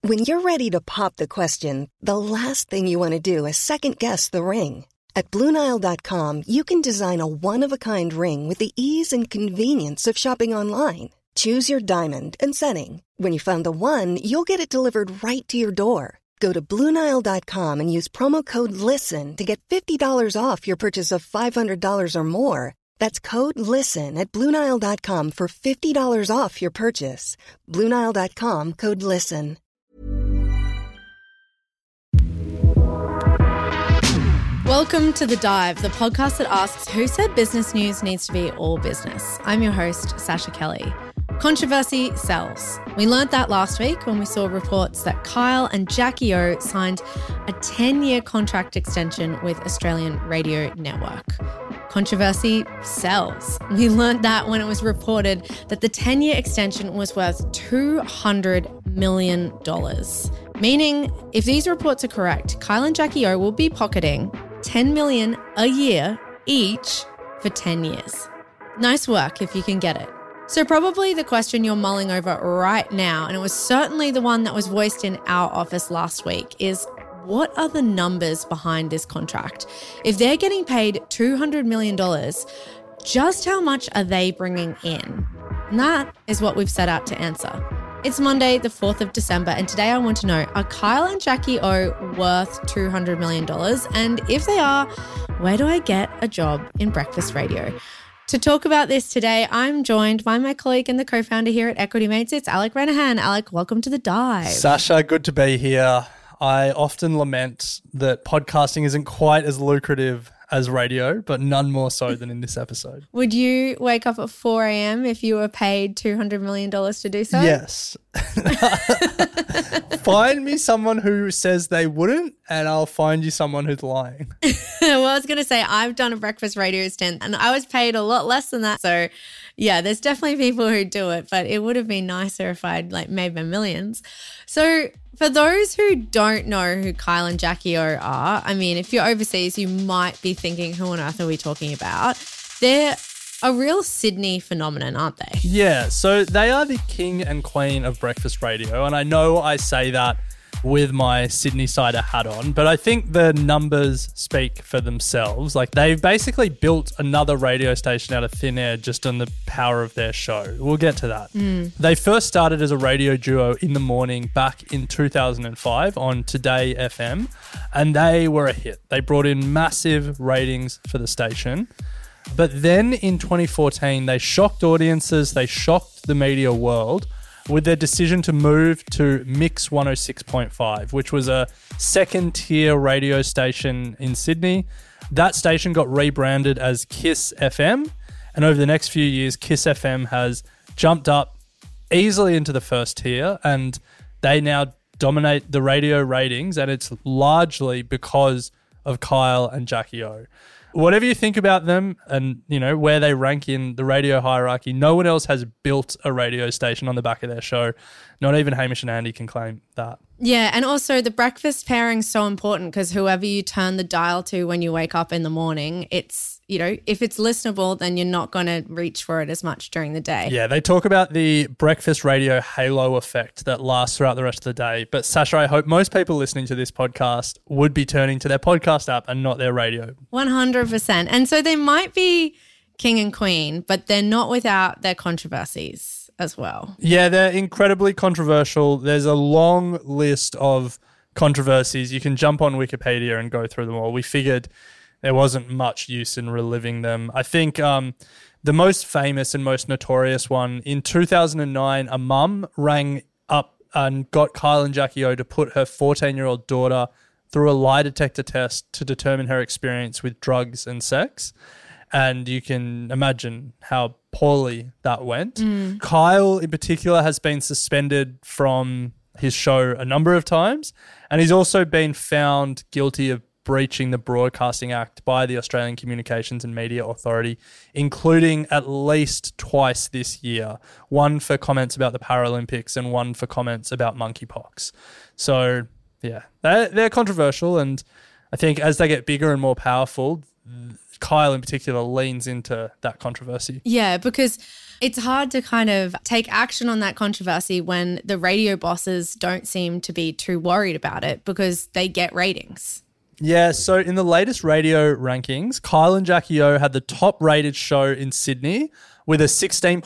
When you're ready to pop the question, the last thing you want to do is second-guess the ring. At BlueNile.com, you can design a one-of-a-kind ring with the ease and convenience of shopping online. Choose your diamond and setting. When you find the one, you'll get it delivered right to your door. Go to BlueNile.com and use promo code LISTEN to get $50 off your purchase of $500 or more. That's code LISTEN at BlueNile.com for $50 off your purchase. BlueNile.com, code LISTEN. Welcome to The Dive, the podcast that asks who said business news needs to be all business. I'm your host, Sasha Kelly. Controversy sells. We learnt that last week when we saw reports that Kyle and Jackie O signed a 10-year contract extension with Australian Radio Network. Controversy sells. We learnt that when it was reported that the 10-year extension was worth $200 million. Meaning, if these reports are correct, Kyle and Jackie O will be pocketing $10 million a year each for 10 years. Nice work if you can get it. So probably the question you're mulling over right now, and it was certainly the one that was voiced in our office last week, is what are the numbers behind this contract? If they're getting paid $200 million, just how much are they bringing in? And that is what we've set out to answer. It's Monday, the 4th of December, and today I want to know, are Kyle and Jackie O worth $200 million? And if they are, where do I get a job in breakfast radio? To talk about this today, I'm joined by my colleague and the co-founder here at Equity Mates. It's Alec Renahan. Alec, welcome to The Dive. Sasha, good to be here. I often lament that podcasting isn't quite as lucrative as radio, but none more so than in this episode. Would you wake up at 4 a.m. if you were paid $200 million to do so? Yes. Find me someone who says they wouldn't, and I'll find you someone who's lying. Well, I was going to say, I've done a breakfast radio stint and I was paid a lot less than that. So yeah, there's definitely people who do it, but it would have been nicer if I'd made my millions. So for those who don't know who Kyle and Jackie O are, I mean, if you're overseas, you might be thinking, who on earth are we talking about? They're a real Sydney phenomenon, aren't they? Yeah, so they are the king and queen of breakfast radio. And I know I say that with my Sydney Sider hat on, but I think the numbers speak for themselves. They've basically built another radio station out of thin air just on the power of their show. We'll get to that. They first started as a radio duo in the morning back in 2005 on Today FM, and they were a hit. They brought in massive ratings for the station. But then in 2014, they shocked audiences, they shocked the media world with their decision to move to Mix 106.5, which was a second-tier radio station in Sydney. That station got rebranded as Kiss FM, and over the next few years, Kiss FM has jumped up easily into the first tier, and they now dominate the radio ratings, and it's largely because of Kyle and Jackie O. Whatever you think about them and, you know, where they rank in the radio hierarchy, no one else has built a radio station on the back of their show. Not even Hamish and Andy can claim that. Yeah, and also the breakfast pairing's so important because whoever you turn the dial to when you wake up in the morning, it's, you know, if it's listenable, then you're not going to reach for it as much during the day. Yeah, they talk about the breakfast radio halo effect that lasts throughout the rest of the day. But Sasha, I hope most people listening to this podcast would be turning to their podcast app and not their radio. 100%. And so they might be king and queen, but they're not without their controversies as well. Yeah, they're incredibly controversial. There's a long list of controversies. You can jump on Wikipedia and go through them all. We figured there wasn't much use in reliving them. I think the most famous and most notorious one, in 2009, a mum rang up and got Kyle and Jackie O to put her 14-year-old daughter through a lie detector test to determine her experience with drugs and sex. And you can imagine how poorly that went. Kyle, in particular, has been suspended from his show a number of times, and he's also been found guilty of breaching the Broadcasting Act by the Australian Communications and Media Authority, including at least twice this year, one for comments about the Paralympics and one for comments about monkeypox. So, yeah, they're controversial, and I think as they get bigger and more powerful, Kyle in particular leans into that controversy. Yeah, because it's hard to kind of take action on that controversy when the radio bosses don't seem to be too worried about it because they get ratings. Yeah, so in the latest radio rankings, Kyle and Jackie O had the top rated show in Sydney with a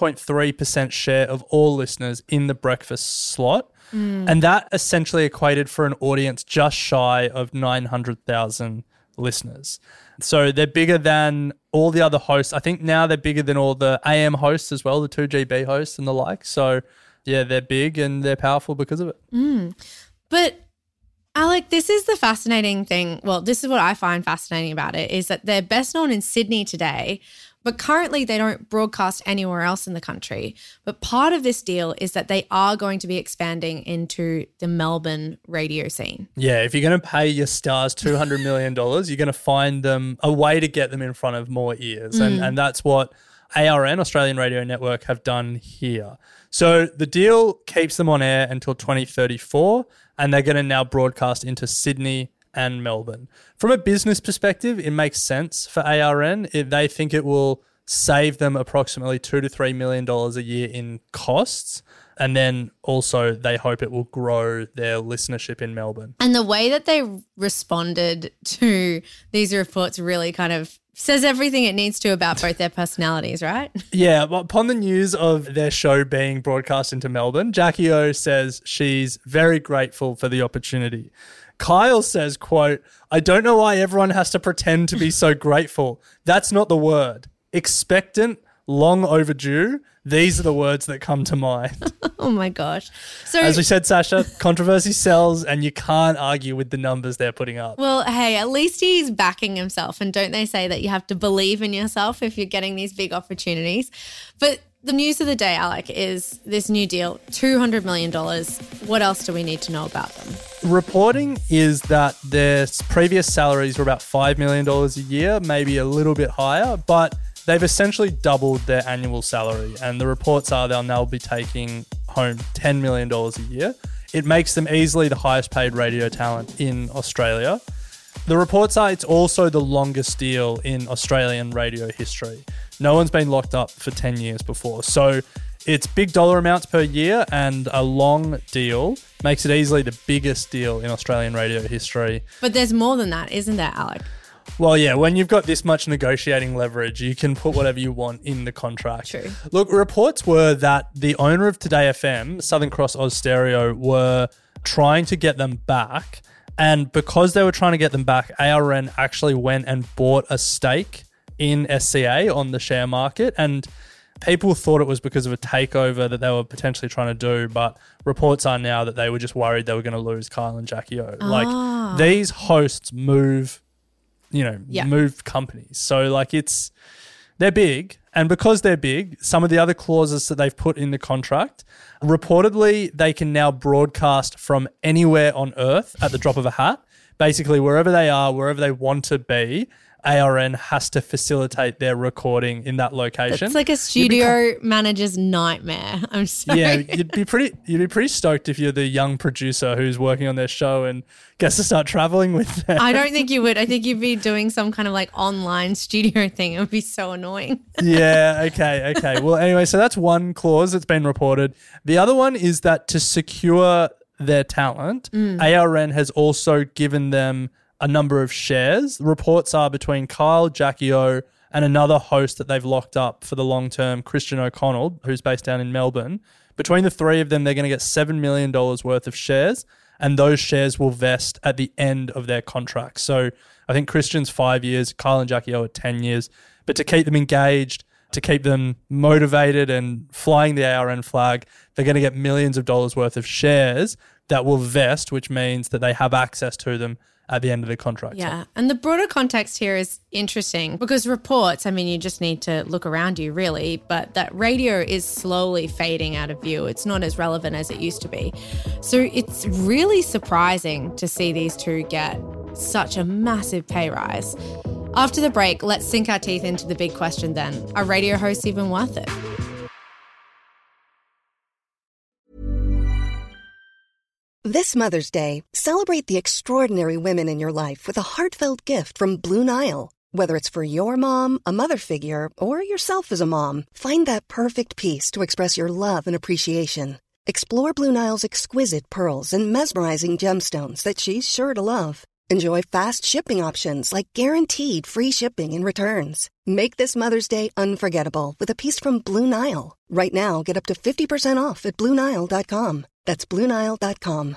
16.3% share of all listeners in the breakfast slot. And that essentially equated for an audience just shy of 900,000 listeners. So they're bigger than all the other hosts. I think now they're bigger than all the AM hosts as well, the 2GB hosts and the like. So yeah, they're big and they're powerful because of it. But Alec, this is the fascinating thing. Well, this is what I find fascinating about it is that they're best known in Sydney today, but currently they don't broadcast anywhere else in the country. But part of this deal is that they are going to be expanding into the Melbourne radio scene. Yeah, if you're going to pay your stars $200 million, you're going to find them a way to get them in front of more ears. And that's what ARN, Australian Radio Network, have done here. So the deal keeps them on air until 2034, and they're going to now broadcast into Sydney and Melbourne. From a business perspective, it makes sense for ARN. They think it will save them approximately $2 to $3 million a year in costs. And then also they hope it will grow their listenership in Melbourne. And the way that they responded to these reports really kind of says everything it needs to about both their personalities, right? Yeah, but upon the news of their show being broadcast into Melbourne, Jackie O says she's very grateful for the opportunity. Kyle says, quote, "I don't know why everyone has to pretend to be so grateful. That's not the word. Expectant, long overdue. These are the words that come to mind." Oh my gosh. So as we said, Sasha, controversy sells and you can't argue with the numbers they're putting up. Well, hey, at least he's backing himself. And don't they say that you have to believe in yourself if you're getting these big opportunities? But the news of the day, Alec, is this new deal, $200 million. What else do we need to know about them? Reporting is that their previous salaries were about $5 million a year, maybe a little bit higher, but they've essentially doubled their annual salary. And the reports are they'll now be taking home $10 million a year. It makes them easily the highest paid radio talent in Australia. The reports are it's also the longest deal in Australian radio history. No one's been locked up for 10 years before. So it's big dollar amounts per year, and a long deal makes it easily the biggest deal in Australian radio history. But there's more than that, isn't there, Alec? Well, yeah, when you've got this much negotiating leverage, you can put whatever you want in the contract. True. Look, reports were that the owner of Today FM, Southern Cross Oz Stereo, were trying to get them back. And because they were trying to get them back, ARN actually went and bought a stake in SCA on the share market. And people thought it was because of a takeover that they were potentially trying to do. But reports are now that they were just worried they were going to lose Kyle and Jackie O. Like, these hosts move companies. So like they're big. And because they're big, some of the other clauses that they've put in the contract, reportedly they can now broadcast from anywhere on earth at the drop of a hat. Basically, wherever they are, wherever they want to be, ARN has to facilitate their recording in that location. It's like a studio manager's nightmare. I'm sorry. Yeah, you'd be pretty stoked if you're the young producer who's working on their show and gets to start traveling with them. I don't think you would. I think you'd be doing some kind of like online studio thing. It would be so annoying. Yeah, okay. Well, anyway, so that's one clause that's been reported. The other one is that to secure their talent, ARN has also given them a number of shares. Reports are between Kyle, Jackie O, and another host that they've locked up for the long term, Christian O'Connell, who's based down in Melbourne. Between the three of them, they're going to get $7 million worth of shares, and those shares will vest at the end of their contract. So I think Christian's 5 years, Kyle and Jackie O are 10 years. But to keep them engaged, to keep them motivated and flying the ARN flag, they're going to get millions of dollars worth of shares that will vest, which means that they have access to them at the end of the contract. Yeah. And the broader context here is interesting because reports, I mean, you just need to look around you really, but that radio is slowly fading out of view. It's not as relevant as it used to be. So it's really surprising to see these two get such a massive pay rise. After the break, let's sink our teeth into the big question then. Are radio hosts even worth it? This Mother's Day, celebrate the extraordinary women in your life with a heartfelt gift from Blue Nile. Whether it's for your mom, a mother figure, or yourself as a mom, find that perfect piece to express your love and appreciation. Explore Blue Nile's exquisite pearls and mesmerizing gemstones that she's sure to love. Enjoy fast shipping options like guaranteed free shipping and returns. Make this Mother's Day unforgettable with a piece from Blue Nile. Right now, get up to 50% off at BlueNile.com. That's BlueNile.com.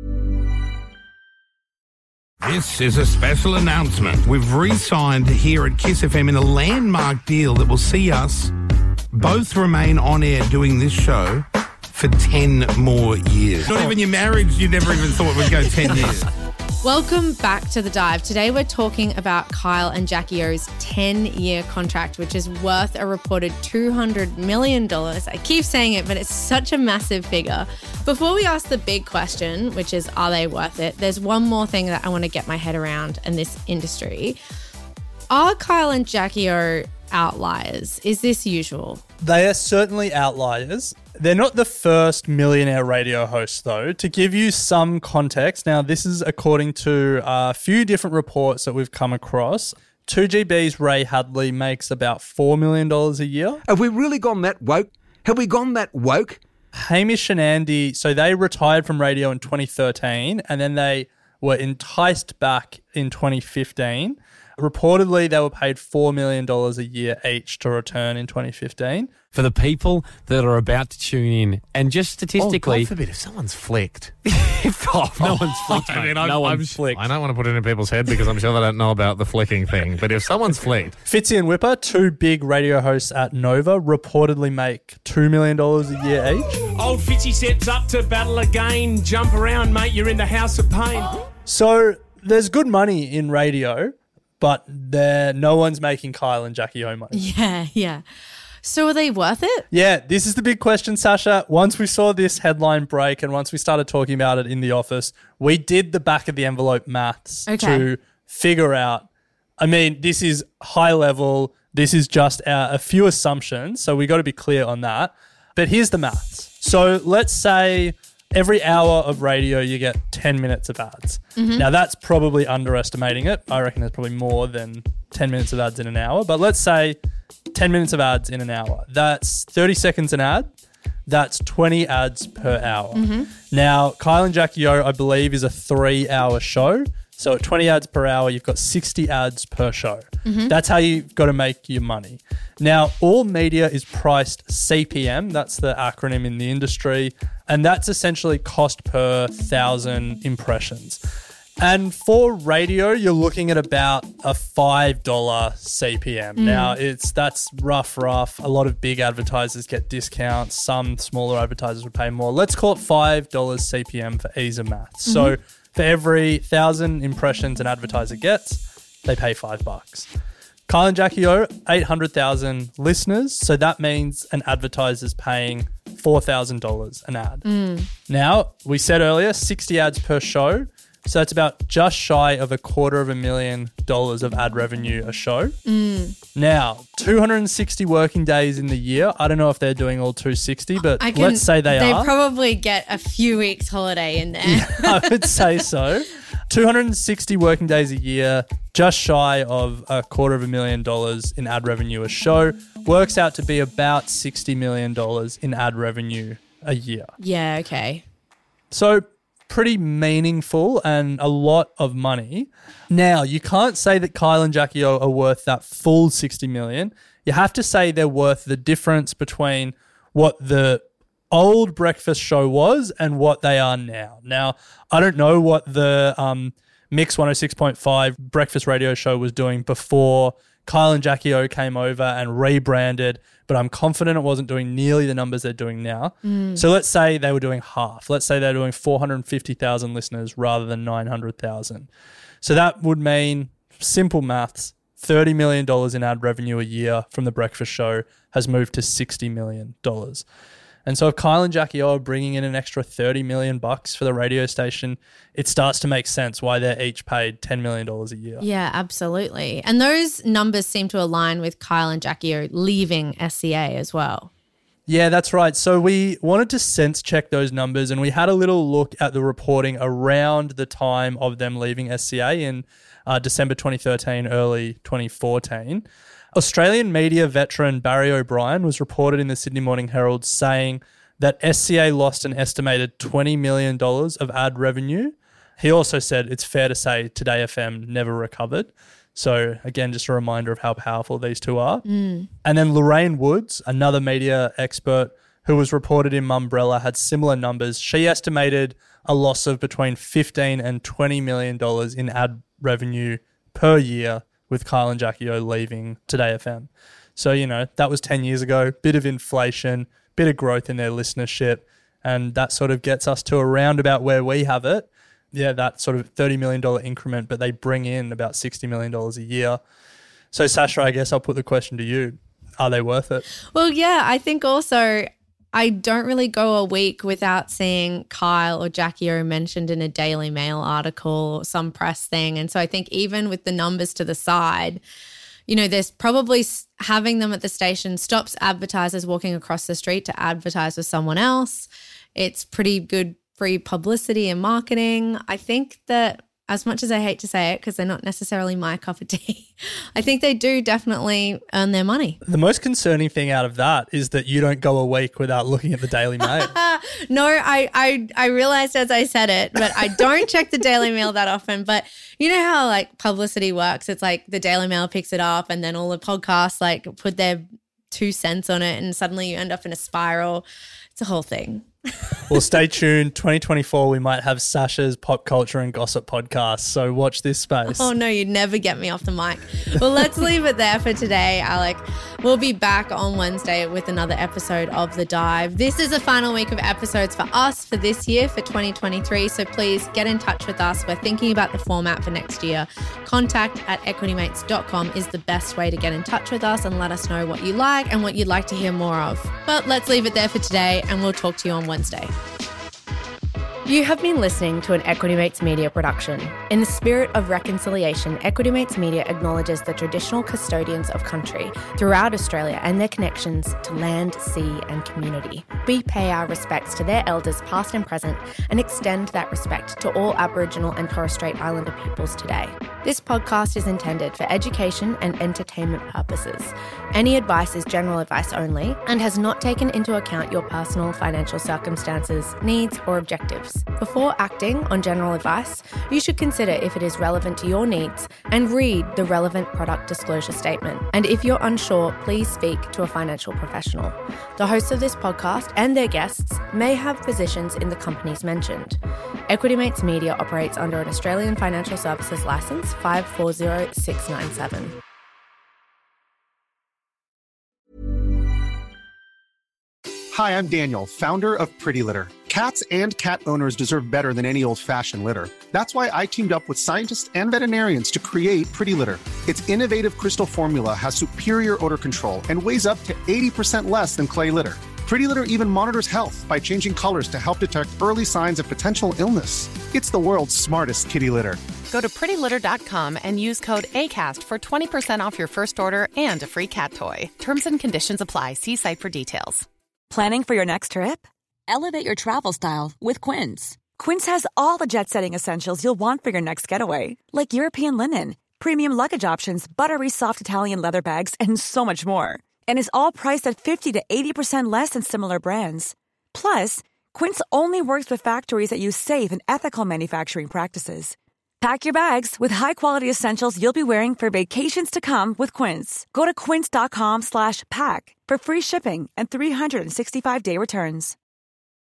This is a special announcement. We've re-signed here at Kiss FM in a landmark deal that will see us both remain on air doing this show for 10 more years. Not even your marriage, you never even thought would go 10 years. Welcome back to The Dive. Today we're talking about Kyle and Jackie O's 10-year contract, which is worth a reported $200 million. I keep saying it, but it's such a massive figure. Before we ask the big question, which is, are they worth it? There's one more thing that I want to get my head around in this industry. Are Kyle and Jackie O outliers? Is this usual? They are certainly outliers. They're not the first millionaire radio hosts, though. To give you some context, now this is according to a few different reports that we've come across. 2GB's Ray Hadley makes about $4 million a year. Have we really gone that woke? Have we gone that woke? Hamish and Andy, so they retired from radio in 2013 and then they were enticed back in 2015. Reportedly, they were paid $4 million a year each to return in 2015. For the people that are about to tune in, and just statistically... God forbid, if someone's flicked. No one's flicked, mate. No one's flicked. I don't want to put it in people's head because I'm sure they don't know about the flicking thing, but if someone's flicked... Fitzy and Whipper, two big radio hosts at Nova, reportedly make $2 million a year each. Old Fitzy sets up to battle again. Jump around, mate. You're in the house of pain. So there's good money in radio, but no one's making Kyle and Jackie O money. Yeah. So are they worth it? Yeah, this is the big question, Sasha. Once we saw this headline break and once we started talking about it in the office, we did the back of the envelope maths to figure out, I mean, this is high level. This is just a few assumptions. So we got to be clear on that. But here's the maths. So let's say every hour of radio, you get 10 minutes of ads. Mm-hmm. Now, that's probably underestimating it. I reckon there's probably more than 10 minutes of ads in an hour. But let's say 10 minutes of ads in an hour. That's 30 seconds an ad. That's 20 ads per hour. Mm-hmm. Now, Kyle and Jackie O, I believe, is a 3-hour show. So at 20 ads per hour, you've got 60 ads per show. Mm-hmm. That's how you've got to make your money. Now, all media is priced CPM. That's the acronym in the industry. And that's essentially cost per 1,000 impressions. And for radio, you're looking at about a $5 CPM. Now, that's rough. A lot of big advertisers get discounts. Some smaller advertisers would pay more. Let's call it $5 CPM for ease of maths. Mm-hmm. So for every 1,000 impressions an advertiser gets, they pay $5. Kyle and Jackie O, 800,000 listeners. So that means an advertiser's paying $4,000 an ad. Now, we said earlier, 60 ads per show. So that's about just shy of $250,000 of ad revenue a show. Now, 260 working days in the year. I don't know if they're doing all 260, but let's say they are. They probably get a few weeks holiday in there. Yeah, I would say so. 260 working days a year, just shy of $250,000 in ad revenue a show. Works out to be about $60 million in ad revenue a year. Yeah, okay. So pretty meaningful and a lot of money. Now, you can't say that Kyle and Jackie O are worth that full $60 million. You have to say they're worth the difference between what the old breakfast show was and what they are now. Now, I don't know what the Mix 106.5 breakfast radio show was doing before Kyle and Jackie O came over and rebranded, but I'm confident it wasn't doing nearly the numbers they're doing now. So let's say they were doing half. Let's say they're doing 450,000 listeners rather than 900,000. So that would mean, simple maths, $30 million in ad revenue a year from the breakfast show has moved to $60 million. And so if Kyle and Jackie O are bringing in an extra $30 million for the radio station, it starts to make sense why they're each paid $10 million a year. Yeah, absolutely. And those numbers seem to align with Kyle and Jackie O leaving SCA as well. Yeah, that's right. So we wanted to sense check those numbers, and we had a little look at the reporting around the time of them leaving SCA in December 2013, early 2014. Australian media veteran Barry O'Brien was reported in the Sydney Morning Herald saying that SCA lost an estimated $20 million of ad revenue. He also said it's fair to say Today FM never recovered. So again, just a reminder of how powerful these two are. And then Lorraine Woods, another media expert who was reported in Mumbrella, had similar numbers. She estimated a loss of between $15 and $20 million in ad revenue per year with Kyle and Jackie O leaving Today FM. So, that was 10 years ago, bit of inflation, bit of growth in their listenership, and that sort of gets us to around about where we have it. Yeah, that sort of $30 million increment, but they bring in about $60 million a year. So, Sasha, I guess I'll put the question to you. Are they worth it? Well, yeah, I think also I don't really go a week without seeing Kyle or Jackie O mentioned in a Daily Mail article or some press thing. And so I think even with the numbers to the side, there's probably having them at the station stops advertisers walking across the street to advertise with someone else. It's pretty good free publicity and marketing. I think that as much as I hate to say it because they're not necessarily my cup of tea, I think they do definitely earn their money. The most concerning thing out of that is that you don't go a week without looking at the Daily Mail. No, I realized as I said it, but I don't check the Daily Mail that often. But you know how like publicity works? It's like the Daily Mail picks it up and then all the podcasts like put their 2 cents on it and suddenly you end up in a spiral. It's a whole thing. Well, stay tuned. 2024, we might have Sasha's pop culture and gossip podcast. So watch this space. Oh, no, you'd never get me off the mic. Well, let's leave it there for today, Alec. We'll be back on Wednesday with another episode of The Dive. This is the final week of episodes for us for this year, for 2023. So please get in touch with us. We're thinking about the format for next year. contact@equitymates.com is the best way to get in touch with us and let us know what you like and what you'd like to hear more of. But let's leave it there for today and we'll talk to you on Wednesday. You have been listening to an Equity Mates Media production. In the spirit of reconciliation, Equity Mates Media acknowledges the traditional custodians of country throughout Australia and their connections to land, sea and community. We pay our respects to their elders past and present and extend that respect to all Aboriginal and Torres Strait Islander peoples today. This podcast is intended for education and entertainment purposes. Any advice is general advice only and has not taken into account your personal financial circumstances, needs or objectives. Before acting on general advice, you should consider if it is relevant to your needs and read the relevant product disclosure statement. And if you're unsure, please speak to a financial professional. The hosts of this podcast and their guests may have positions in the companies mentioned. Equity Mates Media operates under an Australian Financial Services Licence 540697. Hi, I'm Daniel, founder of Pretty Litter. Cats and cat owners deserve better than any old-fashioned litter. That's why I teamed up with scientists and veterinarians to create Pretty Litter. Its innovative crystal formula has superior odor control and weighs up to 80% less than clay litter. Pretty Litter even monitors health by changing colors to help detect early signs of potential illness. It's the world's smartest kitty litter. Go to prettylitter.com and use code ACAST for 20% off your first order and a free cat toy. Terms and conditions apply. See site for details. Planning for your next trip? Elevate your travel style with Quince. Quince has all the jet-setting essentials you'll want for your next getaway, like European linen, premium luggage options, buttery soft Italian leather bags, and so much more. And is all priced at 50 to 80% less than similar brands. Plus, Quince only works with factories that use safe and ethical manufacturing practices. Pack your bags with high-quality essentials you'll be wearing for vacations to come with Quince. Go to quince.com/pack for free shipping and 365-day returns.